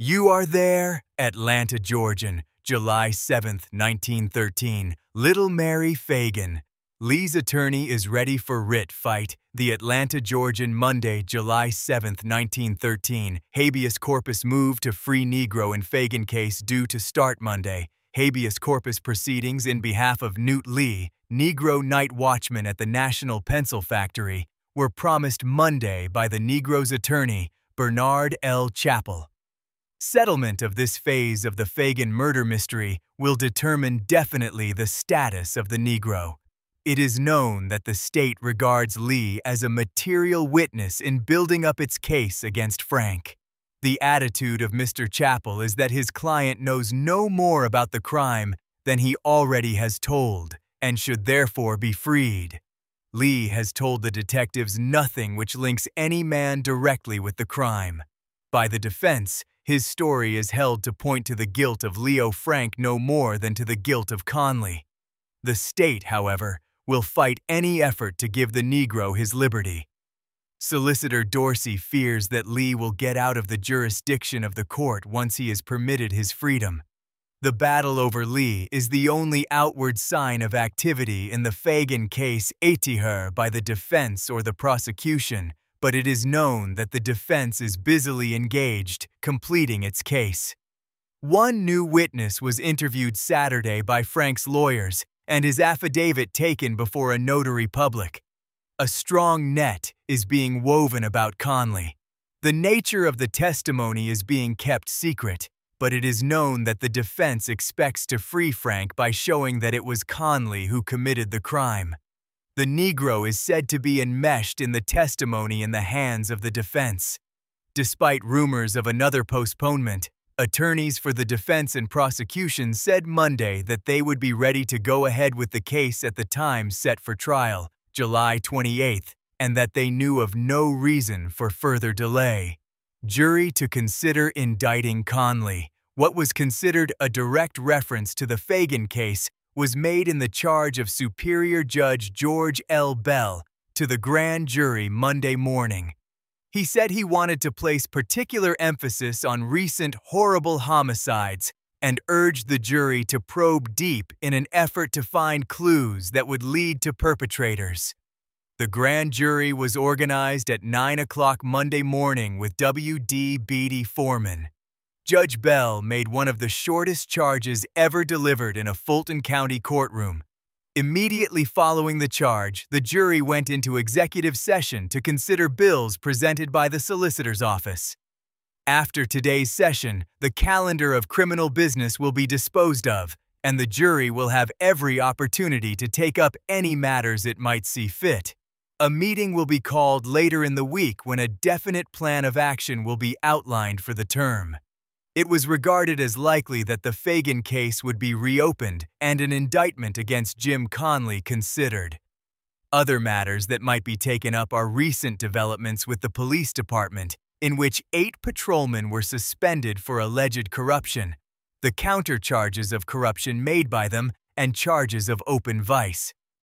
You are there, Atlanta, Georgia, July 7, 1913. Little Mary Fagan. Lee's attorney is ready for writ fight. The Atlanta, Georgian, Monday, July 7, 1913. Habeas corpus move to free Negro in Fagan case due to start Monday. Habeas corpus proceedings in behalf of Newt Lee, Negro night watchman at the National Pencil Factory, were promised Monday by the Negro's attorney, Bernard L. Chappell. Settlement of this phase of the Fagan murder mystery will determine definitely the status of the Negro. It is known that the state regards Lee as a material witness in building up its case against Frank. The attitude of Mr. Chappell is that his client knows no more about the crime than he already has told and should therefore be freed. Lee has told the detectives nothing which links any man directly with the crime. By the defense, his story is held to point to the guilt of Leo Frank no more than to the guilt of Conley. The state, however, will fight any effort to give the Negro his liberty. Solicitor Dorsey fears that Lee will get out of the jurisdiction of the court once he is permitted his freedom. The battle over Lee is the only outward sign of activity in the Fagan case étiré by the defense or the prosecution, but it is known that the defense is busily engaged, completing its case. One new witness was interviewed Saturday by Frank's lawyers and his affidavit taken before a notary public. A strong net is being woven about Conley. The nature of the testimony is being kept secret, but it is known that the defense expects to free Frank by showing that it was Conley who committed the crime. The Negro is said to be enmeshed in the testimony in the hands of the defense. Despite rumors of another postponement, attorneys for the defense and prosecution said Monday that they would be ready to go ahead with the case at the time set for trial, July 28th, and that they knew of no reason for further delay. Jury to consider indicting Conley. What was considered a direct reference to the Fagan case was made in the charge of Superior Judge George L. Bell to the grand jury Monday morning. He said he wanted to place particular emphasis on recent horrible homicides and urged the jury to probe deep in an effort to find clues that would lead to perpetrators. The grand jury was organized at 9 o'clock Monday morning with W.D. Beatty foreman. Judge Bell made one of the shortest charges ever delivered in a Fulton County courtroom. Immediately following the charge, the jury went into executive session to consider bills presented by the solicitor's office. After today's session, the calendar of criminal business will be disposed of, and the jury will have every opportunity to take up any matters it might see fit. A meeting will be called later in the week when a definite plan of action will be outlined for the term. It was regarded as likely that the Fagan case would be reopened and an indictment against Jim Conley considered. Other matters that might be taken up are recent developments with the police department, in which 8 patrolmen were suspended for alleged corruption, the countercharges of corruption made by them, and charges of open vice.